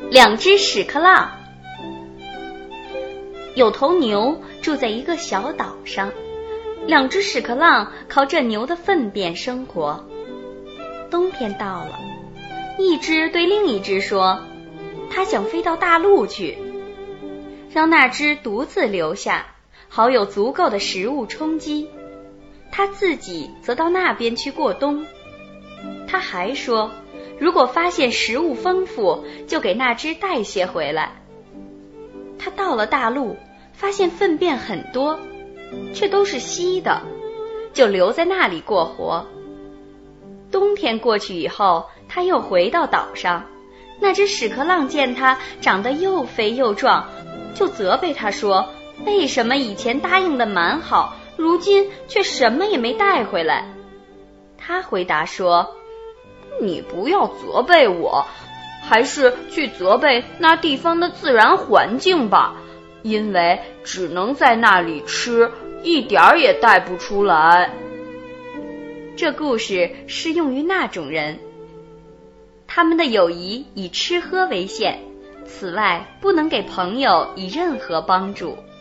两只屎壳郎。有头牛住在一个小岛上，两只屎壳郎靠这牛的粪便生活。冬天到了，一只对另一只说，它想飞到大陆去，让那只独自留下，好有足够的食物充饥，它自己则到那边去过冬。他还说，如果发现食物丰富，就给那只带些回来。他到了大陆，发现粪便很多，却都是稀的，就留在那里过活。冬天过去以后，他又回到岛上，那只屎壳郎见他长得又肥又壮，就责备他说，为什么以前答应的蛮好，如今却什么也没带回来？他回答说，你不要责备我，还是去责备那地方的自然环境吧，因为只能在那里吃，一点儿也带不出来。这故事适用于那种人，他们的友谊以吃喝为限，此外不能给朋友以任何帮助。